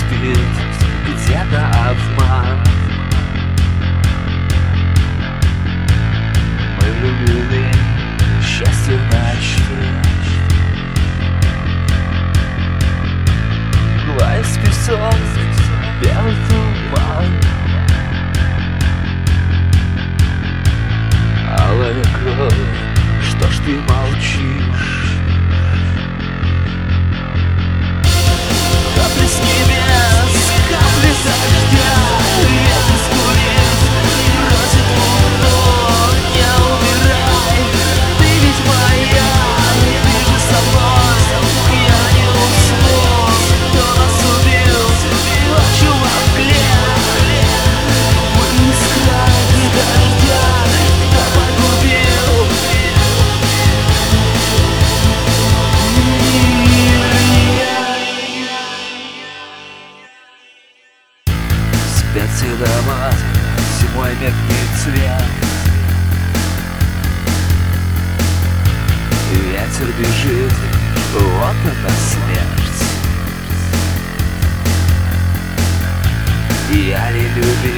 спит где-то обман. Мы влюблены счастье в ночи. Глаз песок, белый туман, алая кровь, что ж ты молчишь? Капли с небес, капли дождя, ветер скулит, просит луну, не умирай, ты ведь моя, ты же со мной, я не усну. Кто нас убил, ночью во мгле, мы искра дождя, кто погубил спят все дома, зимой меркнет цвет. Ветер бежит, вот она смерть. Я не любил